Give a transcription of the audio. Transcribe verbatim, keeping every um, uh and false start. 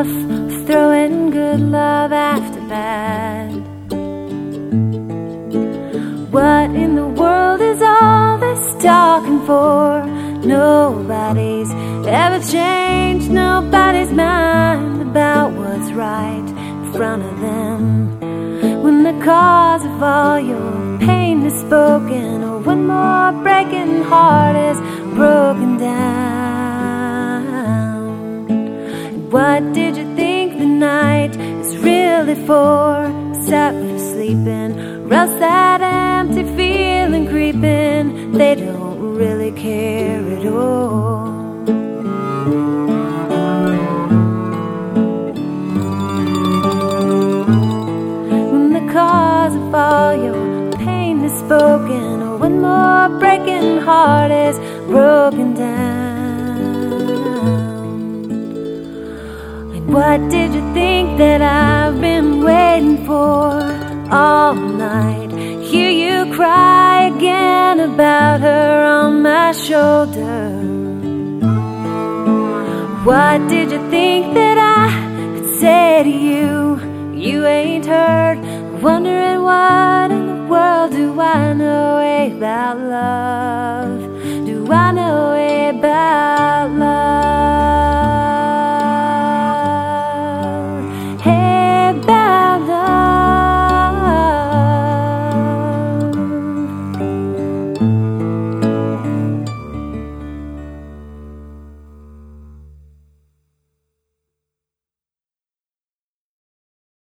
enough of throwing good love after bad. What in the world is all this talking for? Nobody's ever changed nobody's mind about what's right in front of them. When the cause of all your pain is spoken, or one more breaking heart is broken down. And what did you think the night is really for, except for sleeping, or else that empty feeling creeping? They don't really care at all. When the cause of all your pain is spoken, or one more breaking heart is broken down. And what did you think that I've been waiting for all night? Hear you cry again about her on my shoulder. What did you think that I could say to you? You ain't heard. Wondering what in the world do I know about